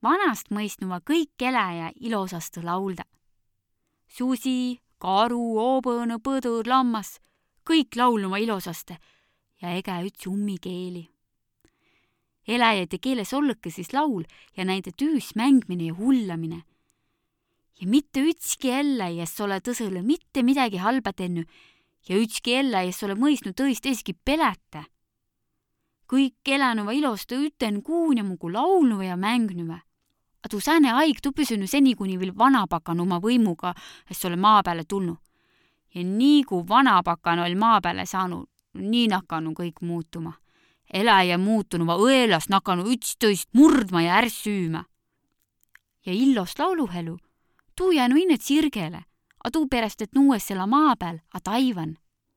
vanast mõistnuva kõik eläjä ilosasti laulda. Susi, karu, oobõõnu, põdur, lammas, kõik laulnuva ilosasti ja ega üts ummikeeli. Eläjate keeles ollõkke siis laul ja näide tüüs mängmine ja hullamine. Ja mitte ütski eläjä, kes ole tõsõle mitte midagi halba tennu ja ütski eläjä, kes ole mõistnud tõist eski pelätä. Kõik elänuva ilosti üten kuunja mugu laulnuva ja mängnuva. A tuu sääne aig tuu püsünu seni, kuni vil vanapakan oma võimuga, kes ole maa peale tulnu. Ja nii kui vanapakan oli maa peale saanud, nii nakanu kõik muutuma. Eläjä muutunuva õelas nakanu ütstõist murdma ja ärsüümä. Ja illost lauluhelu, tuu jäänu innet sirgele, a tuu perest, et nuues sela maa peal, a taivan.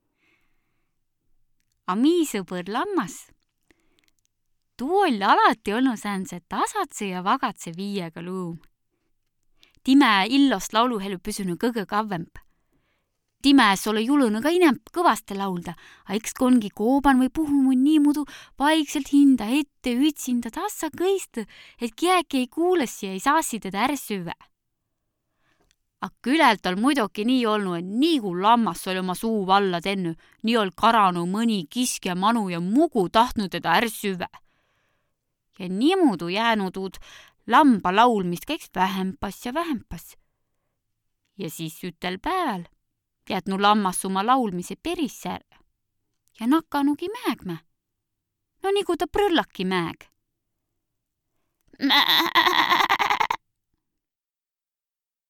A mii sõbõr lammas. Tuu oli alati olnud säänse tasatse ja vagatse viiega luum. Time illost lauluhelu püsünu kõgõ kavvemp. Times ole julunu ka inemp kõvaste laulda, a eks kongi kooban või puhumu niimudu vaikselt hinda ette ütsinda tassa kõist, et kiäki ei kuulessi ja ei saassi teda ärsüve. A külelt on muidugi nii olnud, et nii kui lammas oli oma suu valla tennu, nii ol karanu mõni kisk ja manu ja mugu tahtnud teda ärsüve. Ja niimudu jäänutud lamba laulmist käiks vähempas ja vähempas. Ja siis ütel päeval jätnu lammas oma laulmise peris ära ja nakanugi mäegmä. No nagu ta prõllaki mäeg.